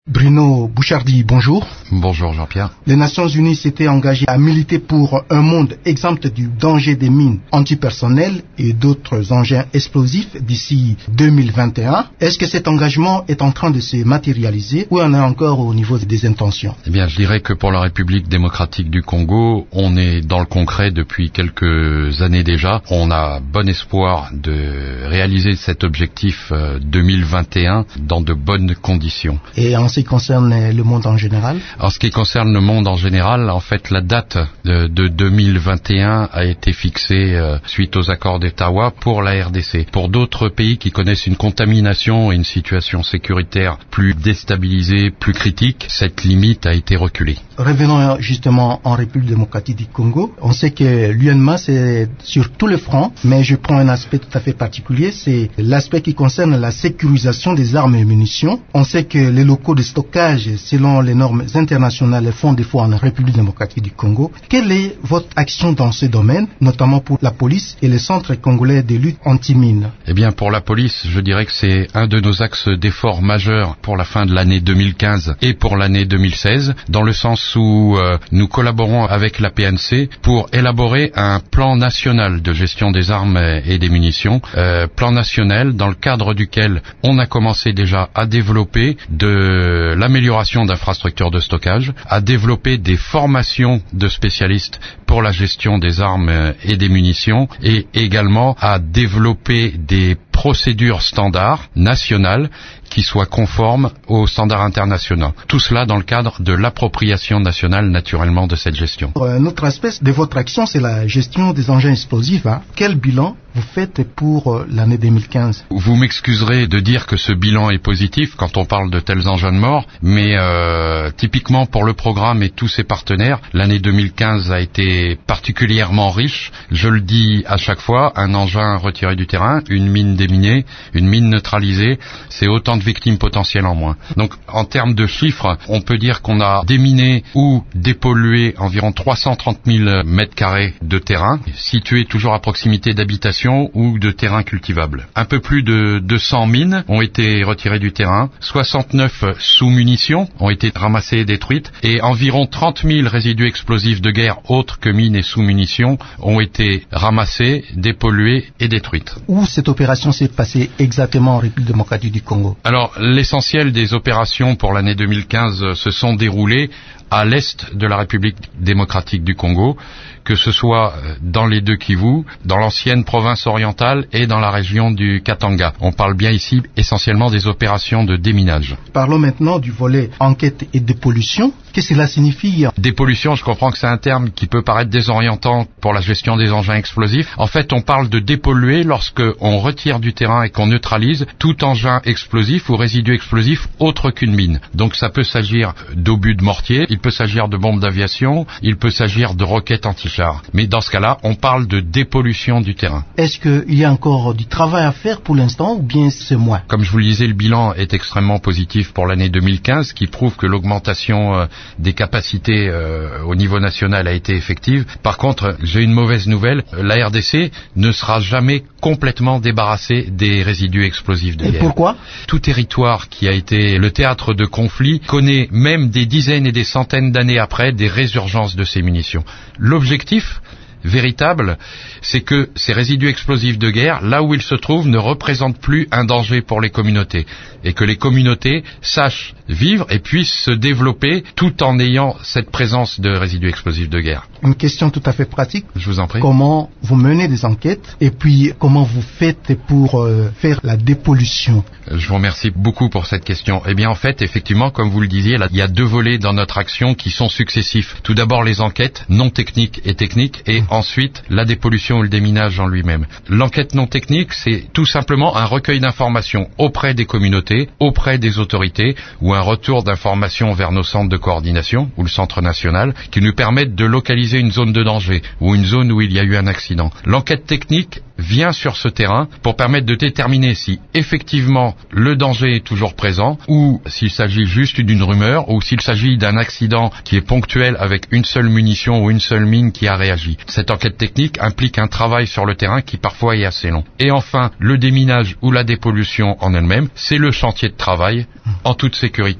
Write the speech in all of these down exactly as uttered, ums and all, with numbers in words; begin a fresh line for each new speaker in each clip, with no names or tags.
Bruno Bouchardi, bonjour.
Bonjour Jean-Pierre.
Les Nations Unies s'étaient engagées à militer pour un monde exempt du danger des mines antipersonnelles et d'autres engins explosifs d'ici deux mille vingt et un. Est-ce que cet engagement est en train de se matérialiser ou on est encore au niveau des intentions?
Eh bien, je dirais que pour la République démocratique du Congo, on est dans le concret depuis quelques années déjà. On a bon espoir de réaliser cet objectif deux mille vingt et un dans de bonnes conditions.
Et en ce qui concerne le monde en général?
En ce qui concerne le monde en général, en fait, la date de, de deux mille vingt et un a été fixée euh, suite aux accords d'Ottawa pour la R D C. Pour d'autres pays qui connaissent une contamination et une situation sécuritaire plus déstabilisée, plus critique, cette limite a été reculée.
Revenons justement en République démocratique du Congo. On sait que l'U N M A c'est sur tout le front, mais je prends un aspect tout à fait particulier, c'est l'aspect qui concerne la sécurisation des armes et munitions. On sait que les locaux de stockage, selon les normes internationales, font défaut en République démocratique du Congo. Quelle est votre action dans ce domaine, notamment pour la police et le Centre congolais de lutte anti-mine?
Eh bien, pour la police, je dirais que c'est un de nos axes d'effort majeurs pour la fin de l'année deux mille quinze et pour l'année deux mille seize, dans le sens où euh, nous collaborons avec la P N C pour élaborer un plan national de gestion des armes et des munitions, euh, plan national dans le cadre duquel on a commencé déjà à développer de l'amélioration d'infrastructures de stockage, à développer des formations de spécialistes pour la gestion des armes et des munitions et également à développer des procédures standards nationales qui soient conformes aux standards internationaux. Tout cela dans le cadre de l'appropriation nationale, naturellement, de cette gestion.
Un autre aspect de votre action, c'est la gestion des engins explosifs. Hein. Quel bilan vous faites pour l'année deux mille quinze?
Vous m'excuserez de dire que ce bilan est positif quand on parle de tels engins de mort, mais euh, typiquement pour le programme et tous ses partenaires, l'année deux mille quinze a été particulièrement riche. Je le dis à chaque fois, un engin retiré du terrain, une mine déminée, une mine neutralisée, c'est autant de victimes potentielles en moins. Donc en termes de chiffres, on peut dire qu'on a déminé ou dépollué environ trois cent trente mille mètres carrés de terrain, situés toujours à proximité d'habitations ou de terrains cultivables. Un peu plus de deux cents mines ont été retirées du terrain, soixante-neuf sous-munitions ont été ramassées et détruites, et environ trente mille résidus explosifs de guerre autres que mines et sous-munitions ont été ramassés, dépollués et détruites.
Où cette opération s'est passée exactement en République démocratique du Congo?
Alors, l'essentiel des opérations pour l'année deux mille quinze se sont déroulées à l'est de la République démocratique du Congo, que ce soit dans les deux Kivu, dans l'ancienne province orientale et dans la région du Katanga. On parle bien ici essentiellement des opérations de déminage.
Parlons maintenant du volet enquête et dépollution. Qu'est-ce que cela signifie?
Dépollution, je comprends que c'est un terme qui peut paraître désorientant pour la gestion des engins explosifs. En fait, on parle de dépolluer lorsque on retire du terrain et qu'on neutralise tout engin explosif ou résidu explosif autre qu'une mine. Donc ça peut s'agir d'obus de mortier, il peut s'agir de bombes d'aviation, il peut s'agir de roquettes anti-chars. Mais dans ce cas-là, on parle de dépollution du terrain.
Est-ce qu'il y a encore du travail à faire pour l'instant ou bien c'est moins?
Comme je vous le disais, le bilan est extrêmement positif pour l'année deux mille quinze, qui prouve que l'augmentation euh, des capacités euh, au niveau national a été effective. Par contre, j'ai une mauvaise nouvelle, la R D C ne sera jamais complètement débarrassée des résidus explosifs de guerre.
Et pourquoi?
Tout territoire qui a été le théâtre de conflits connaît même des dizaines et des centaines d'années après des résurgences de ces munitions. L'objectif véritable, c'est que ces résidus explosifs de guerre, là où ils se trouvent, ne représentent plus un danger pour les communautés et que les communautés sachent vivre et puissent se développer tout en ayant cette présence de résidus explosifs de guerre.
Une question tout à fait pratique.
Je vous en prie.
Comment vous menez des enquêtes et puis comment vous faites pour euh, faire la dépollution?
Je vous remercie beaucoup pour cette question. Eh bien, en fait, effectivement, comme vous le disiez, là, il y a deux volets dans notre action qui sont successifs. Tout d'abord, les enquêtes non techniques et techniques et ensuite la dépollution ou le déminage en lui-même. L'enquête non technique, c'est tout simplement un recueil d'informations auprès des communautés, auprès des autorités, ou un retour d'informations vers nos centres de coordination, ou le centre national, qui nous permettent de localiser une zone de danger, ou une zone où il y a eu un accident. L'enquête technique vient sur ce terrain pour permettre de déterminer si effectivement le danger est toujours présent, ou s'il s'agit juste d'une rumeur, ou s'il s'agit d'un accident qui est ponctuel avec une seule munition ou une seule mine qui a réagi. Cette enquête technique implique un travail sur le terrain qui parfois est assez long. Et enfin, le déminage ou la dépollution en elle-même, c'est le chantier de travail, en toute sécurité,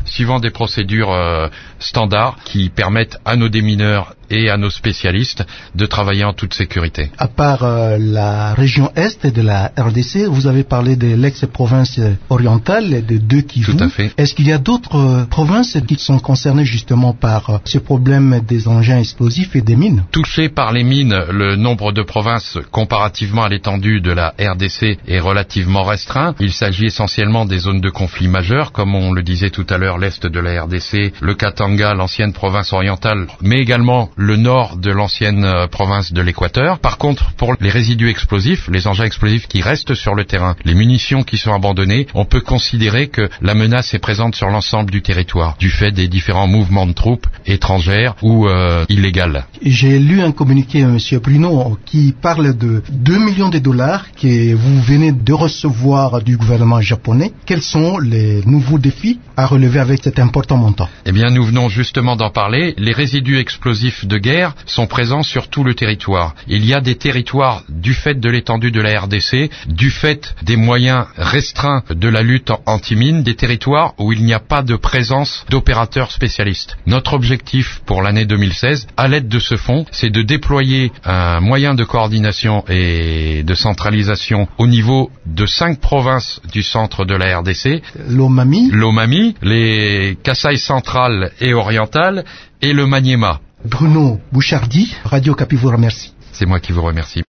suivant des procédures euh, standards qui permettent à nos démineurs et à nos spécialistes de travailler en toute sécurité.
À part euh, la région Est de la R D C, vous avez parlé de l'ex-province orientale et de deux Kivu.
Tout à fait.
Est-ce qu'il y a d'autres euh, provinces qui sont concernées justement par euh, ce problème des engins explosifs et des mines?
Touchées par les mines, le nombre de provinces comparativement à l'étendue de la R D C est relativement restreint. Il s'agit essentiellement des zones de conflit majeures, comme on le disait tout à l'heure, l'Est de la R D C, le Katanga, l'ancienne province orientale, mais également le nord de l'ancienne euh, province de l'Équateur. Par contre, pour les résidus explosifs, les engins explosifs qui restent sur le terrain, les munitions qui sont abandonnées, on peut considérer que la menace est présente sur l'ensemble du territoire, du fait des différents mouvements de troupes étrangères ou euh, illégales.
J'ai lu un communiqué, Monsieur Bruno, qui parle de deux millions de dollars que vous venez de recevoir du gouvernement japonais. Quels sont les nouveaux défis à relever avec cet important montant?
Eh bien, nous venons justement d'en parler. Les résidus explosifs de guerre sont présents sur tout le territoire. Il y a des territoires, du fait de l'étendue de la R D C, du fait des moyens restreints de la lutte anti-mine, des territoires où il n'y a pas de présence d'opérateurs spécialistes. Notre objectif pour l'année deux mille seize, à l'aide de ce fonds, c'est de déployer un moyen de coordination et de centralisation au niveau de cinq provinces du centre de la R D C.
L'Omami,
L'Omami, les Kasaï centrales et orientales et le Maniema.
Bruno Bouchardi, Radio Okapi vous remercie.
C'est moi qui vous remercie.